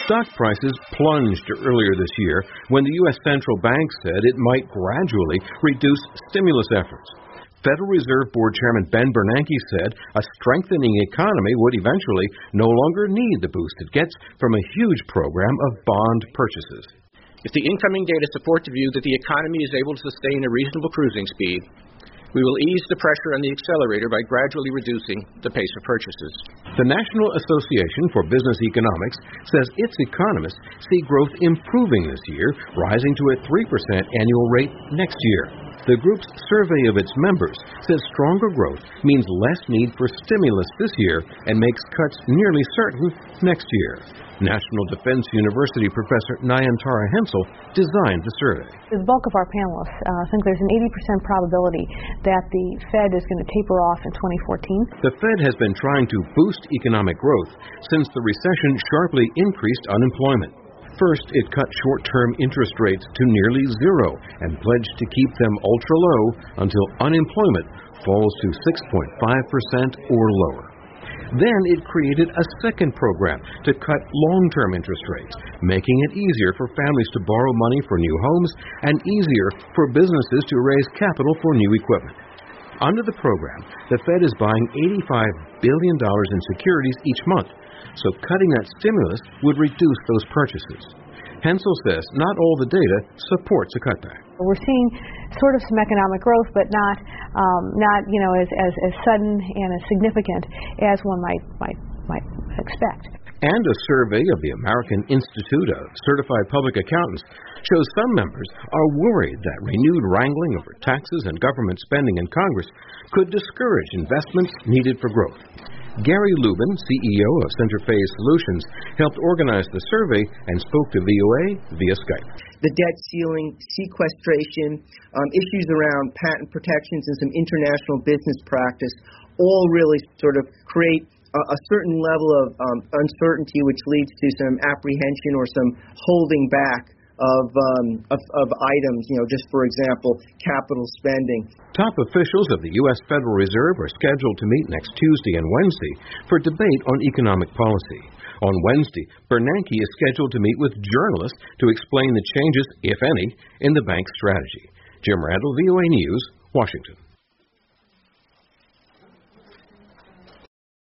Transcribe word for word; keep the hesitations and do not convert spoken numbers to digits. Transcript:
Stock prices plunged earlier this year when the U S Central Bank said it might gradually reduce stimulus efforts. Federal Reserve Board Chairman Ben Bernanke said a strengthening economy would eventually no longer need the boost it gets from a huge program of bond purchases. If the incoming data support the view that the economy is able to sustain a reasonable cruising speed, we will ease the pressure on the accelerator by gradually reducing the pace of purchases. The National Association for Business Economics says its economists see growth improving this year, rising to a three percent annual rate next year. The group's survey of its members says stronger growth means less need for stimulus this year and makes cuts nearly certain next year. National Defense University professor Nayantara Hensel designed the survey. The bulk of our panelists uh, think there's an eighty percent probability that the Fed is going to taper off in twenty fourteen. The Fed has been trying to boost economic growth since the recession sharply increased unemployment. First, it cut short-term interest rates to nearly zero and pledged to keep them ultra-low until unemployment falls to six point five percent or lower. Then it created a second program to cut long-term interest rates, making it easier for families to borrow money for new homes and easier for businesses to raise capital for new equipment. Under the program, the Fed is buying eighty-five billion dollars in securities each month, so cutting that stimulus would reduce those purchases. Hensel says not all the data supports a cutback. We're seeing sort of some economic growth, but not, um, not you know, as, as, as sudden and as significant as one might, might, might expect. And a survey of the American Institute of Certified Public Accountants shows some members are worried that renewed wrangling over taxes and government spending in Congress could discourage investments needed for growth. Gary Lubin, C E O of Centerphase Solutions, helped organize the survey and spoke to V O A via Skype. The debt ceiling, sequestration, um, issues around patent protections and some international business practice all really sort of create a, a certain level of um, uncertainty, which leads to some apprehension or some holding back of, um, of of items, you know, just for example, capital spending. Top officials of the U S Federal Reserve are scheduled to meet next Tuesday and Wednesday for debate on economic policy. On Wednesday, Bernanke is scheduled to meet with journalists to explain the changes, if any, in the bank's strategy. Jim Randall, V O A News, Washington.